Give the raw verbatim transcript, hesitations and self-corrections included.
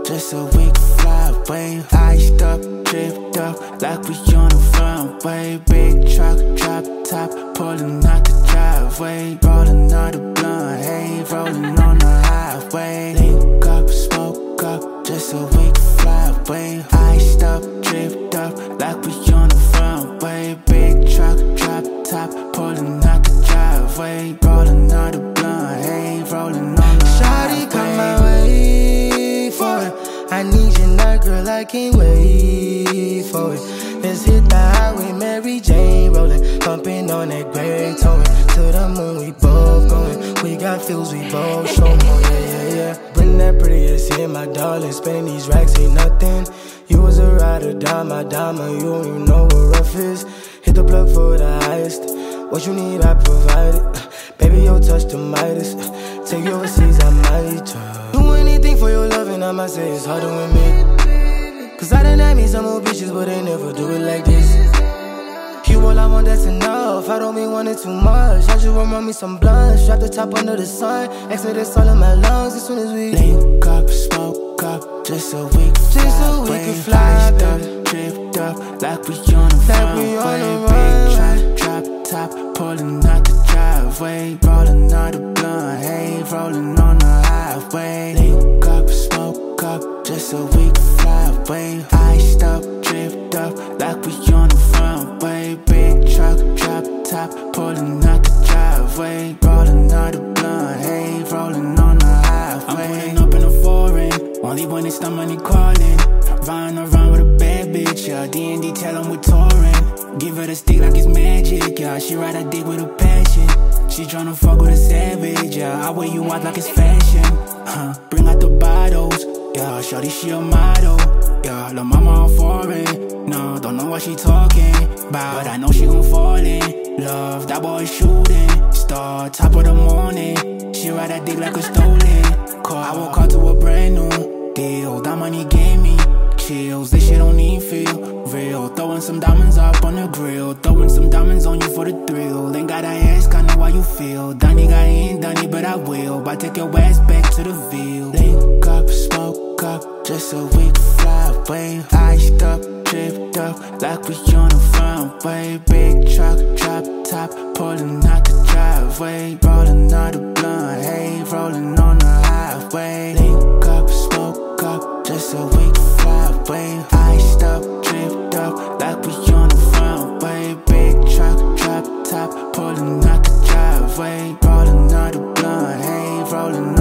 just so we can fly away. Iced up, dripped up, like we on the runway. Big truck, drop top, pulling out the driveway. Rolling out the blunt, hey, rolling on the highway. Link up, smoke up, just so we can fly away. Iced up, dripped up, like we on the runway. Big truck, drop top, pulling out the driveway. Rolling out the blunt, hey, rolling on the highway. Shawty, come my way for it. I need you now, girl, I can't wait for it. Let's hit the highway, Mary Jane rolling, bumping on that great towing. To the moon, we both going. We got feels, we both show more, yeah, yeah, yeah. Bring that pretty ass in, my darling. Spending these racks ain't nothing. You was a ride or die, my diamond. You don't even know what rough is. Hit the plug for the highest. What you need, I provide it. Baby, your touch the Midas. Take you overseas, I might try. Do anything for your love, and I might say it's harder with me. Cause I done had me some old bitches, but they never do it like this. You all I want, that's enough. I don't mean wanting too much. I just run me some blunts. Drop the top under the sun. Exodus all in my lungs as soon as we link up, smoke up, just so we can fly. Just so we can fly, Iced baby. up, dripped up, like we on the Like we on the runway. Big drop, drop top, pulling out the driveway. Rolling out the blunt, hey, rolling on the highway. Link up, smoke up, just so we can fly away. Iced up, dripped up, like we on the runway. Big truck, drop top, pulling out the driveway. Rolling out the blunt, hey, rolling on the highway. I'm pulling up in a foreign, only when it's the money calling. Riding around with a bad bitch, yeah. D and D tell them we're touring. Give her the stick like it's magic, yeah. She ride her dick with a passion. She tryna fuck with a savage, yeah. I wear you out like it's fashion, huh. Bring out the bottles, yeah. Shorty, she a model, yeah. La mama all foreign, no, don't know what she talking about, but I know she gon' fall in love. That boy shooting star, top of the morning. She ride that dick like a stolen car. I woke up to a brand new deal. That money gave me chills. This shit don't even feel real. Throwing some diamonds up on the grill. Throwing some diamonds on you for the thrill. Ain't gotta ask, I know how you feel. Donnie got ain't done it, but I will. But take your ass back to the Ville. Link up, smoke up, just so we can fly away. Iced up, dripped up, like we on the runway. Big truck, drop top, pulling out the driveway. Rolling out the blunt, hey, rolling on the highway. Link up, smoke up, just so we can fly away. Iced up, dripped up, like we on the runway. Big truck, drop top, pulling out the driveway. Rolling out the blunt, hey, rolling